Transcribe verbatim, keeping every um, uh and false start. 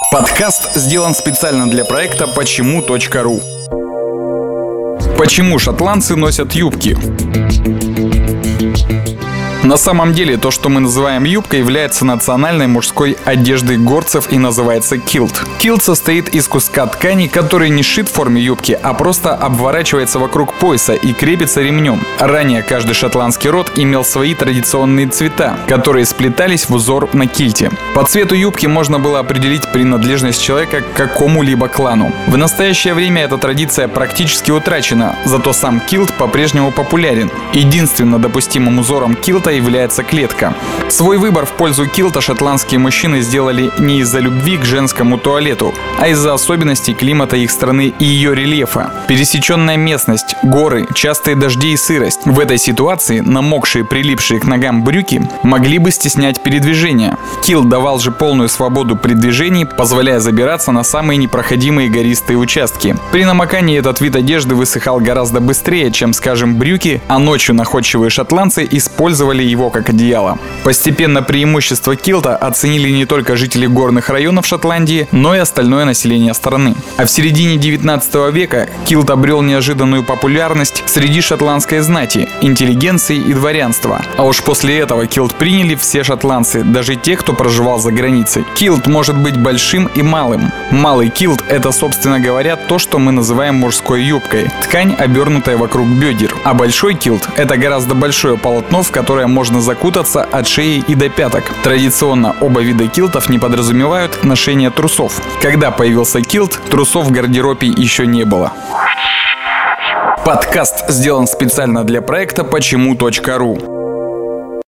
Подкаст сделан специально для проекта почему точка ру. Почему шотландцы носят юбки? На самом деле, то, что мы называем юбкой, является национальной мужской одеждой горцев и называется килт. Килт состоит из куска ткани, который не сшит в форме юбки, а просто обворачивается вокруг пояса и крепится ремнем. Ранее каждый шотландский род имел свои традиционные цвета, которые сплетались в узор на кильте. По цвету юбки можно было определить принадлежность человека к какому-либо клану. В настоящее время эта традиция практически утрачена, зато сам килт по-прежнему популярен. Единственно допустимым узором килта является клетка. Свой выбор в пользу килта шотландские мужчины сделали не из-за любви к женскому туалету, а из-за особенностей климата их страны и ее рельефа. Пересеченная местность, горы, частые дожди и сырость. В этой ситуации намокшие, прилипшие к ногам брюки могли бы стеснять передвижение. Килт давал же полную свободу при движении, позволяя забираться на самые непроходимые гористые участки. При намокании этот вид одежды высыхал гораздо быстрее, чем, скажем, брюки, а ночью находчивые шотландцы использовали его как одеяло. Постепенно преимущество килта оценили не только жители горных районов Шотландии, но и остальное население страны. А в середине девятнадцатого века килт обрел неожиданную популярность среди шотландской знати, интеллигенции и дворянства. А уж после этого килт приняли все шотландцы, даже те, кто проживал за границей. Килт может быть большим и малым. Малый килт — это, собственно говоря, то, что мы называем мужской юбкой, ткань, обернутая вокруг бедер. А большой килт — это гораздо большое полотно, в которое можно закутаться от шеи и до пяток. Традиционно оба вида килтов не подразумевают ношение трусов. Когда появился килт, трусов в гардеробе еще не было. Подкаст сделан специально для проекта почему точка ру.